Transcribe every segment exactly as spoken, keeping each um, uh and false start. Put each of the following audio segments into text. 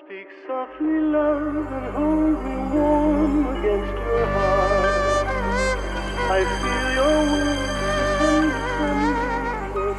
Speak softly, love, and hold me warm against your heart. I feel your wings and the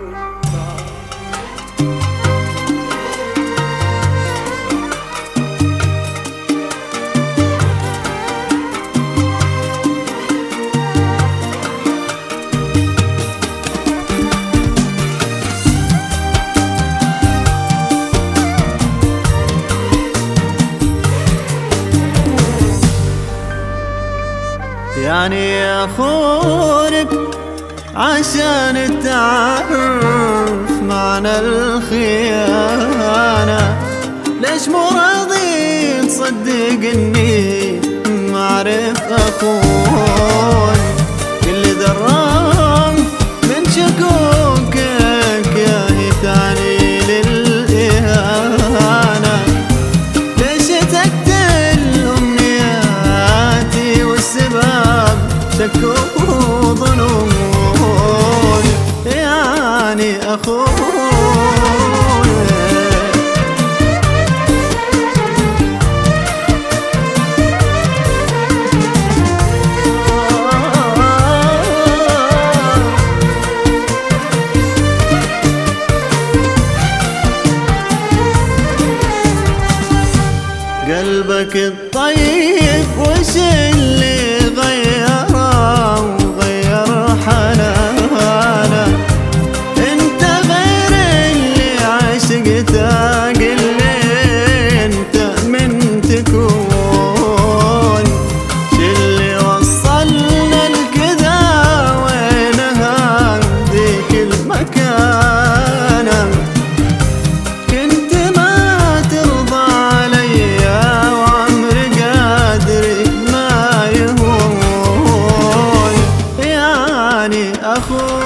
يعني أخونك عشان التعرف معنى الخيانة. ليش مو راضي تصدق إني معرف أخون؟ كل درام من شكوكك يا هي تعني للإهانة. ليش تقتل أمنياتي والسباب شكوك وظنون؟ يعني أخون قلبك الطيب وش اللي غيره وغير حنانه؟ انت غير اللي عشقته، قل لي انت من تكون؟ شلي وصلنا لكذا وينها ذيك المكانه؟ كنت ما ترضى علي وعمري قادري ما يهون. يعني أخون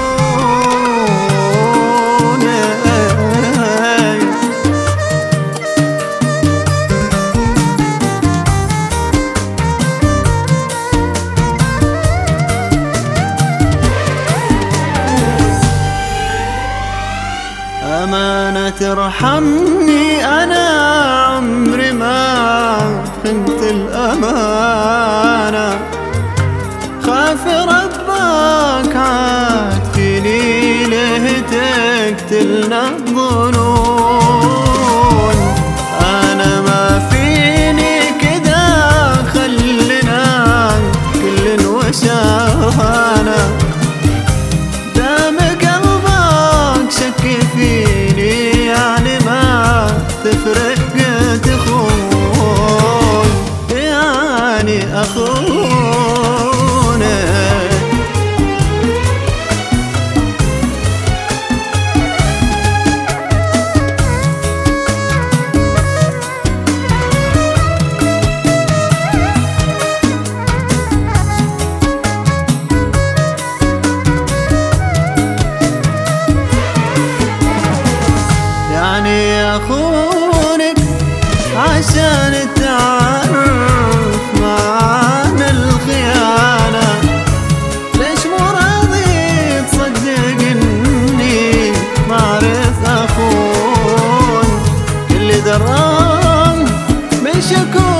أمانة ترحمني، أنا عمري ما خنت الأمانة. خاف ربك عاتني ليه تقتلنا الظنون؟ أنا ما فيني كذا خلنا كل وشانا. دام قلبك شك فيني يعني ما تفرق تخون. يعني أخون يعني أخونك عشان التعرف معنى الخيانة. ليش مو راضي تصدق إني معرف أخون؟ اللي درام من شكوك